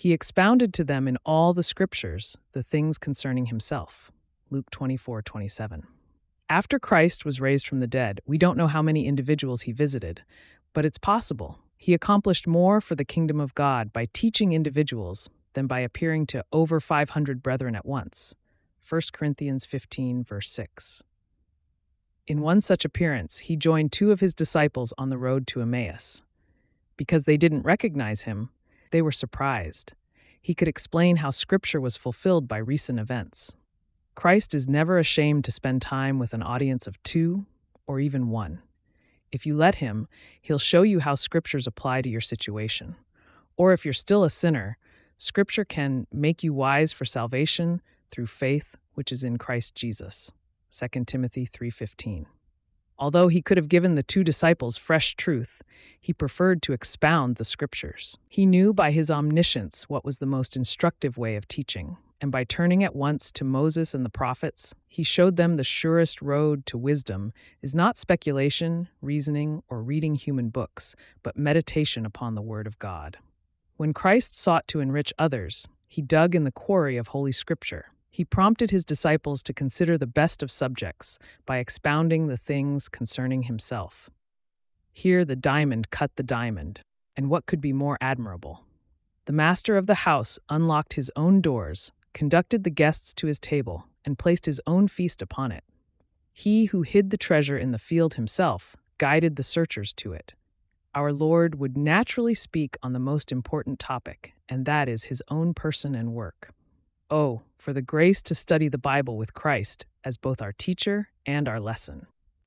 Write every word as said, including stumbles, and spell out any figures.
He expounded to them in all the scriptures the things concerning himself. Luke twenty-four twenty-seven. After Christ was raised from the dead, we don't know how many individuals he visited, but it's possible. He accomplished more for the kingdom of God by teaching individuals than by appearing to over five hundred brethren at once. First Corinthians fifteen, verse six. In one such appearance, he joined two of his disciples on the road to Emmaus. Because they didn't recognize him, they were surprised. He could explain how Scripture was fulfilled by recent events. Christ is never ashamed to spend time with an audience of two or even one. If you let him, he'll show you how Scriptures apply to your situation. Or if you're still a sinner, Scripture can make you wise for salvation through faith which is in Christ Jesus. Second Timothy three fifteen. Although he could have given the two disciples fresh truth, he preferred to expound the Scriptures. He knew by his omniscience what was the most instructive way of teaching, and by turning at once to Moses and the prophets, he showed them the surest road to wisdom is not speculation, reasoning, or reading human books, but meditation upon the Word of God. When Christ sought to enrich others, he dug in the quarry of Holy Scripture. He prompted his disciples to consider the best of subjects by expounding the things concerning himself. Here the diamond cut the diamond, and what could be more admirable? The master of the house unlocked his own doors, conducted the guests to his table, and placed his own feast upon it. He who hid the treasure in the field himself guided the searchers to it. Our Lord would naturally speak on the most important topic, and that is his own person and work. Oh, for the grace to study the Bible with Christ as both our teacher and our lesson.